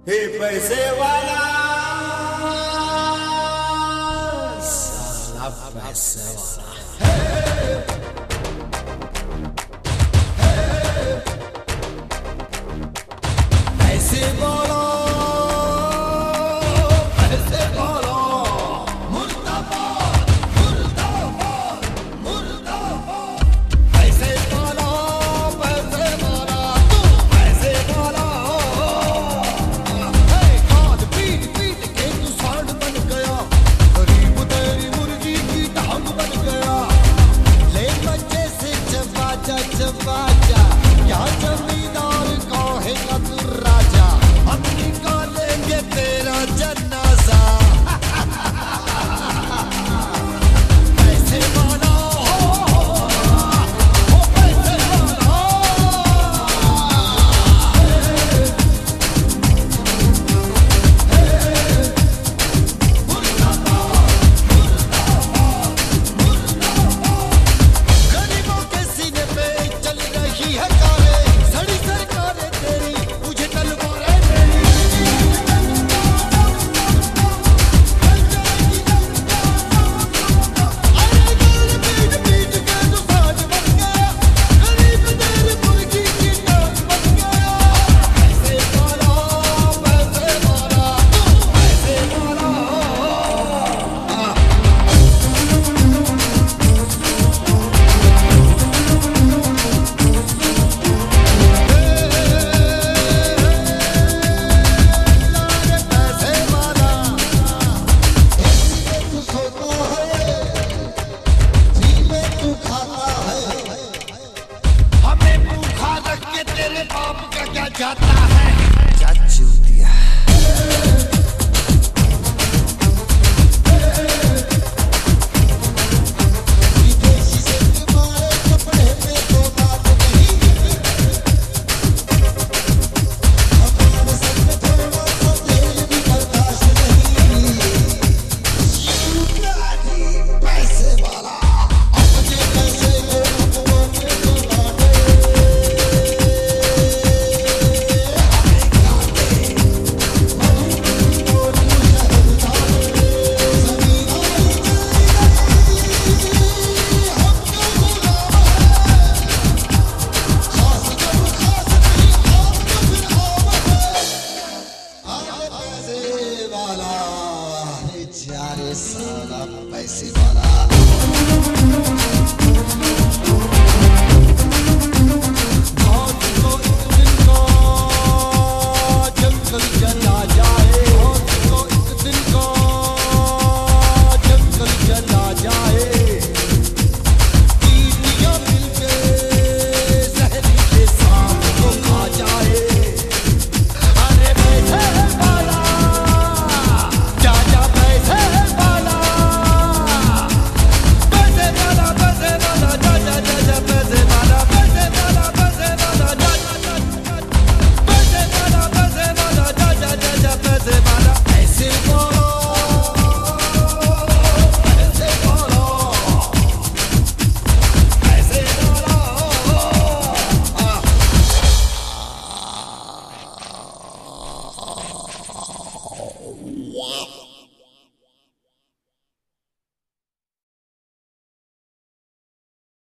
हे पैसे वाला साला पैसे वाला पैसे वाला पैसे वाला मुर्दाबाद मुर्दाबाद मुर्दाबाद पैसे वाला तू पैसे वाला हाथ पीट पीट के तू सांड बन गया गरीब तेरी मुर्गी की टांग बन गया ले बच्चे से चबाचा चबाचा क्या जमींदार कहेगा तू राजा हम निकालेंगे तेरा जनाजा पैसे वाला हो पैसे वाला गरीबों के सीने पे चल रही है कारें सड़ी सरकारें तेरी मुझे तलवारें मेरी अरे गाल पीट पीट के तू साज बन गया गरीब तेरी मुर्गी की टांग बन गया पैसे वाला तू पैसे वाला पैसे वाला तू सोता है जी तू खाता है हमें भूखा रख के तेरे बाप का क्या जाता है क्या चूतिया विदेशी से तुम्हारे कपड़े पे तो बात नहीं हमारे सर में थोड़ा सा तेल भी बर्दाश्त नहीं पैसे वाला अपने पैसे को अपनों में तो लाने पैसे वाला साला पैसे वाला